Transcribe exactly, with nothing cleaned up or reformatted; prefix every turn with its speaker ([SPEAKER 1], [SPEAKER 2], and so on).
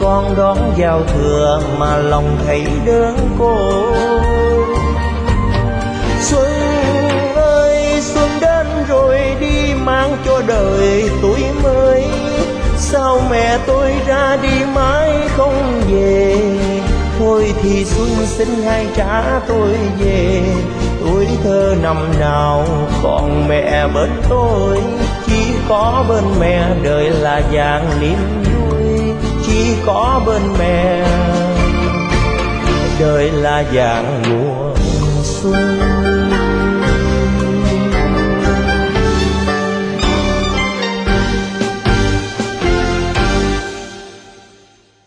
[SPEAKER 1] con đón giao thừa mà lòng thấy đớn côi. Xuân ơi xuân đến rồi đi mang cho đời tuổi mới, sao mẹ tôi ra đi mãi không về. Thôi thì xuân xin hãy trả tôi về, tuổi thơ năm nào còn mẹ bên tôi. Chỉ có bên mẹ đời là vàng niềm vui, chỉ có bên mẹ đời là vàng mùa xuân.